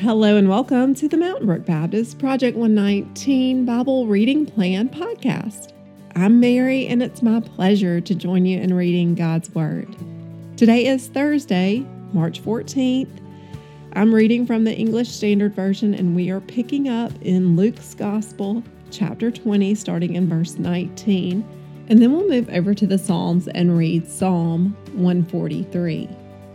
Hello and welcome to the Mountain Brook Baptist Project 119 Bible Reading Plan podcast. I'm Mary, and it's my pleasure to join you in reading God's Word. Today is Thursday, March 14th. I'm reading from the English Standard Version, and we are picking up in Luke's Gospel, chapter 20, starting in verse 19. And then we'll move over to the Psalms and read Psalm 143.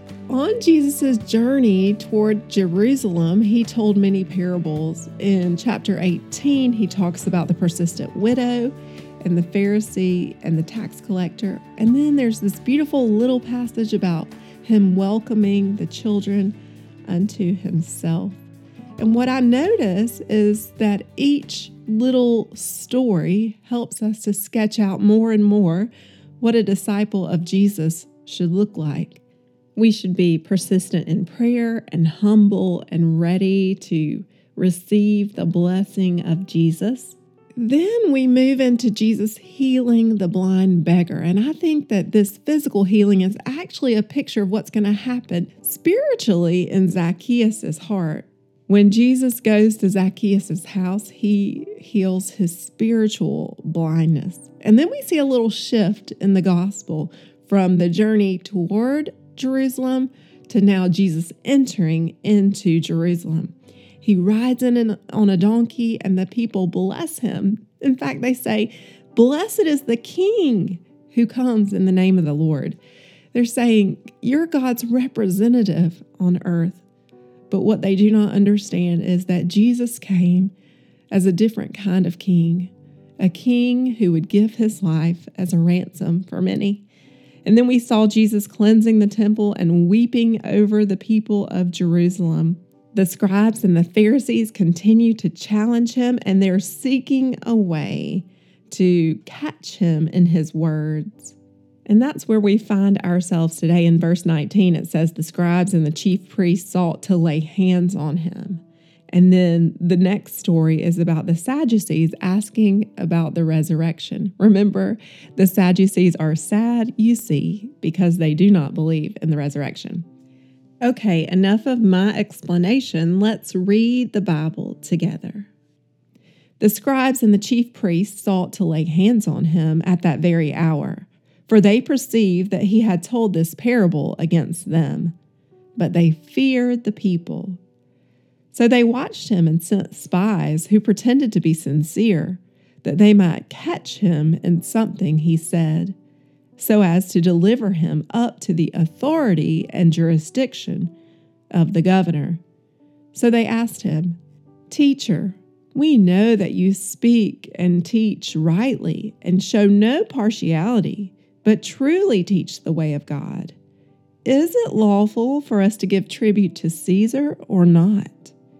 On Jesus' journey toward Jerusalem, he told many parables. In chapter 18, he talks about the persistent widow and the Pharisee and the tax collector. And then there's this beautiful little passage about him welcoming the children unto himself. And what I notice is that each little story helps us to sketch out more and more what a disciple of Jesus should look like. We should be persistent in prayer and humble and ready to receive the blessing of Jesus. Then we move into Jesus healing the blind beggar. And I think that this physical healing is actually a picture of what's going to happen spiritually in Zacchaeus' heart. When Jesus goes to Zacchaeus' house, he heals his spiritual blindness. And then we see a little shift in the gospel from the journey toward Jerusalem to now Jesus entering into Jerusalem. He rides in on a donkey and the people bless him. In fact, they say, "Blessed is the King who comes in the name of the Lord." They're saying, you're God's representative on earth. But what they do not understand is that Jesus came as a different kind of king, a king who would give his life as a ransom for many. And then we saw Jesus cleansing the temple and weeping over the people of Jerusalem. The scribes and the Pharisees continue to challenge him, and they're seeking a way to catch him in his words. And that's where we find ourselves today. In verse 19, it says the scribes and the chief priests sought to lay hands on him. And then the next story is about the Sadducees asking about the resurrection. Remember, the Sadducees are sad, you see, because they do not believe in the resurrection. Okay, enough of my explanation. Let's read the Bible together. The scribes and the chief priests sought to lay hands on him at that very hour, for they perceived that he had told this parable against them. But they feared the people. So they watched him and sent spies who pretended to be sincere, that they might catch him in something he said, so as to deliver him up to the authority and jurisdiction of the governor. So they asked him, "Teacher, we know that you speak and teach rightly and show no partiality, but truly teach the way of God. Is it lawful for us to give tribute to Caesar or not?"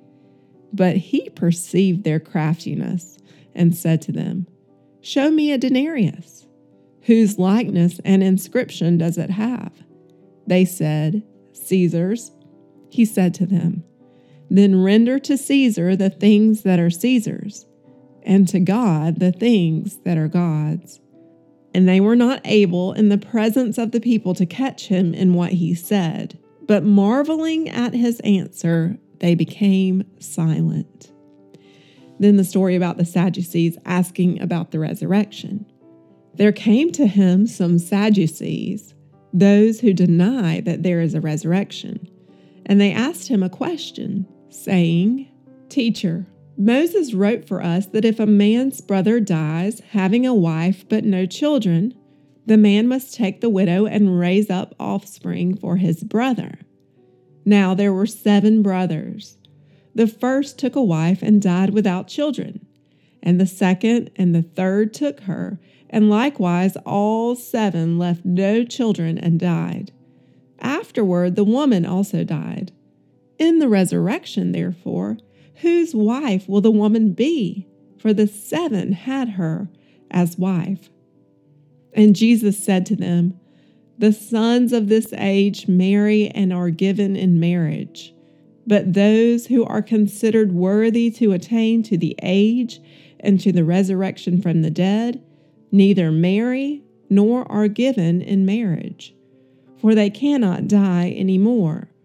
But he perceived their craftiness and said to them, "Show me a denarius. Whose likeness and inscription does it have?" They said, "Caesar's." He said to them, "Then render to Caesar the things that are Caesar's, and to God the things that are God's." And they were not able in the presence of the people to catch him in what he said, but marveling at his answer, they became silent. Then the story about the Sadducees asking about the resurrection. There came to him some Sadducees, those who deny that there is a resurrection. And they asked him a question, saying, "Teacher, Moses wrote for us that if a man's brother dies, having a wife but no children, the man must take the widow and raise up offspring for his brother. Now there were 7 brothers. The first took a wife and died without children, and the second and the third took her, and likewise all 7 left no children and died. Afterward the woman also died. In the resurrection, therefore, whose wife will the woman be? For the 7 had her as wife." And Jesus said to them, "The sons of this age marry and are given in marriage, but those who are considered worthy to attain to the age and to the resurrection from the dead neither marry nor are given in marriage, for they cannot die any more,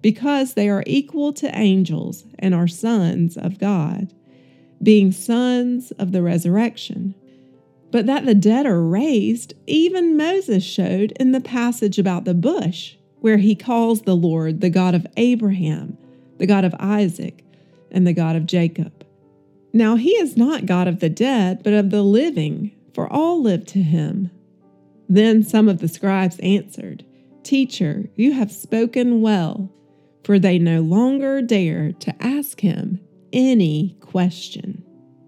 because they are equal to angels and are sons of God, being sons of the resurrection. But that the dead are raised, even Moses showed in the passage about the bush, where he calls the Lord the God of Abraham, the God of Isaac, and the God of Jacob. Now he is not God of the dead, but of the living, for all live to him. Then some of the scribes answered, Teacher, you have spoken well, for they no longer dare to ask him any question.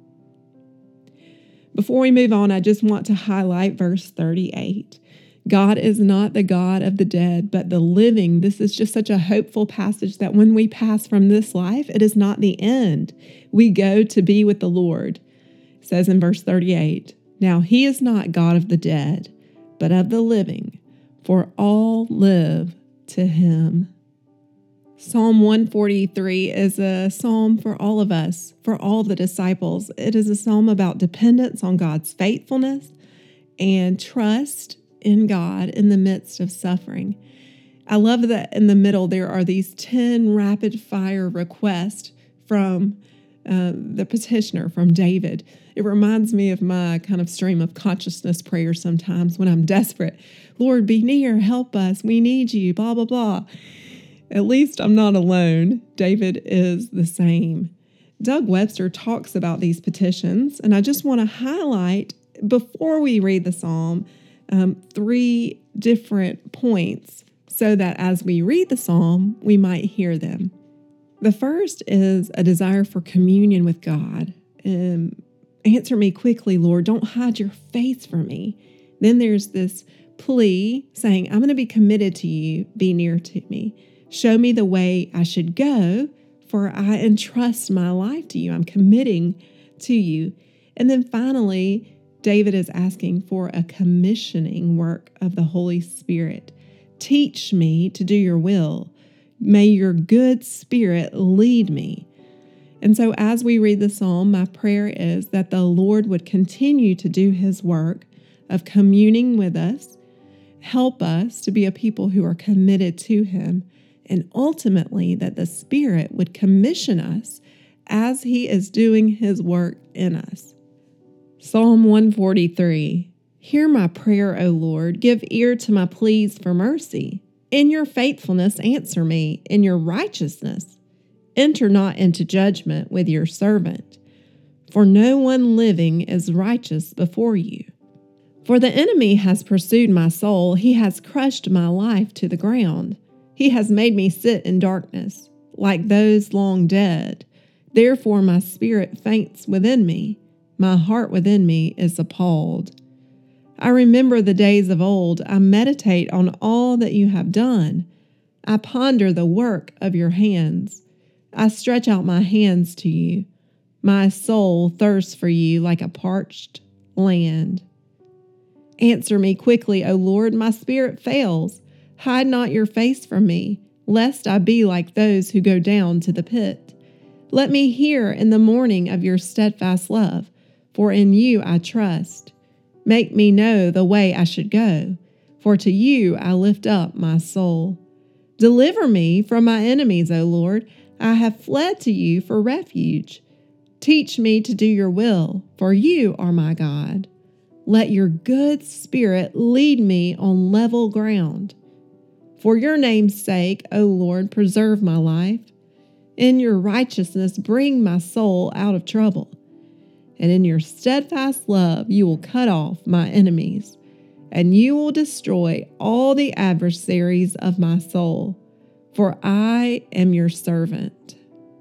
Before we move on, I just want to highlight verse 38. God is not the God of the dead, but the living. This is just such a hopeful passage that when we pass from this life, it is not the end. We go to be with the Lord. It says in verse 38, Now he is not God of the dead, but of the living, for all live to him. Psalm 143 is a psalm for all of us, for all the disciples. It is a psalm about dependence on God's faithfulness and trust in God in the midst of suffering. I love that in the middle there are these 10 rapid fire requests from the petitioner, from David. It reminds me of my kind of stream of consciousness prayer sometimes when I'm desperate. Lord, be near, help us, we need you, blah, blah, blah. At least I'm not alone. David is the same. Doug Webster talks about these petitions, and I just want to highlight, before we read the psalm, 3 different points so that as we read the psalm, we might hear them. The first is a desire for communion with God. Answer me quickly, Lord. Don't hide your face from me. Then there's this plea saying, I'm going to be committed to you. Be near to me. Show me the way I should go, for I entrust my life to you. I'm committing to you. And then finally, David is asking for a commissioning work of the Holy Spirit. Teach me to do your will. May your good spirit lead me. And so as we read the psalm, my prayer is that the Lord would continue to do his work of communing with us, help us to be a people who are committed to him, and ultimately that the Spirit would commission us as he is doing his work in us. Psalm 143. Hear my prayer, O Lord. Give ear to my pleas for mercy. In your faithfulness answer me. In your righteousness enter not into judgment with your servant. For no one living is righteous before you. For the enemy has pursued my soul. He has crushed my life to the ground. He has made me sit in darkness, like those long dead. Therefore my spirit faints within me. My heart within me is appalled. I remember the days of old. I meditate on all that you have done. I ponder the work of your hands. I stretch out my hands to you. My soul thirsts for you like a parched land. Answer me quickly, O Lord. My spirit fails. Hide not your face from me, lest I be like those who go down to the pit. Let me hear in the morning of your steadfast love, for in you I trust. Make me know the way I should go, for to you I lift up my soul. Deliver me from my enemies, O Lord. I have fled to you for refuge. Teach me to do your will, for you are my God. Let your good spirit lead me on level ground. For your name's sake, O Lord, preserve my life. In your righteousness, bring my soul out of trouble. And in your steadfast love, you will cut off my enemies, and you will destroy all the adversaries of my soul. For I am your servant.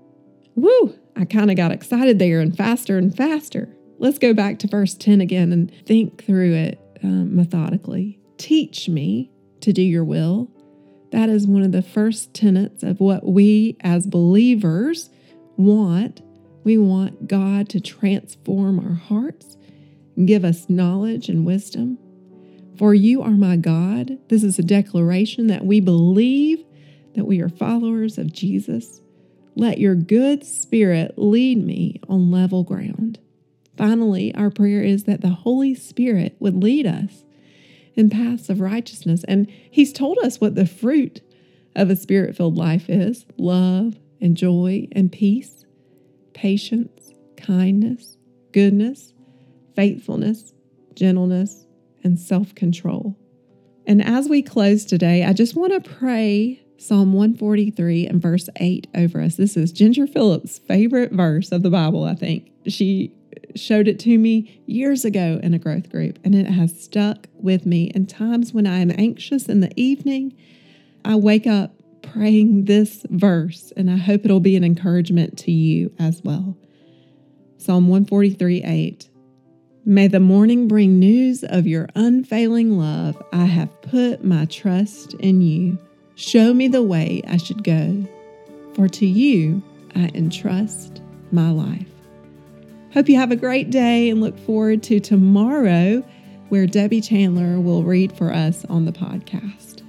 Woo! I kind of got excited there and faster and faster. Let's go back to verse 10 again and think through it methodically. Teach me to do your will. That is one of the first tenets of what we as believers want. We want God to transform our hearts and give us knowledge and wisdom. For you are my God. This is a declaration that we believe that we are followers of Jesus. Let your good spirit lead me on level ground. Finally, our prayer is that the Holy Spirit would lead us in paths of righteousness. And he's told us what the fruit of a Spirit-filled life is love and joy and peace, patience, kindness, goodness, faithfulness, gentleness, and self-control. And as we close today, I just want to pray Psalm 143 and verse 8 over us. This is Ginger Phillips' favorite verse of the Bible, I think. She showed it to me years ago in a growth group, and it has stuck with me. In times when I am anxious in the evening, I wake up praying this verse, and I hope it'll be an encouragement to you as well. Psalm 143:8. May the morning bring news of your unfailing love. I have put my trust in you. Show me the way I should go, for to you I entrust my life. Hope you have a great day and look forward to tomorrow, where Debbie Chandler will read for us on the podcast.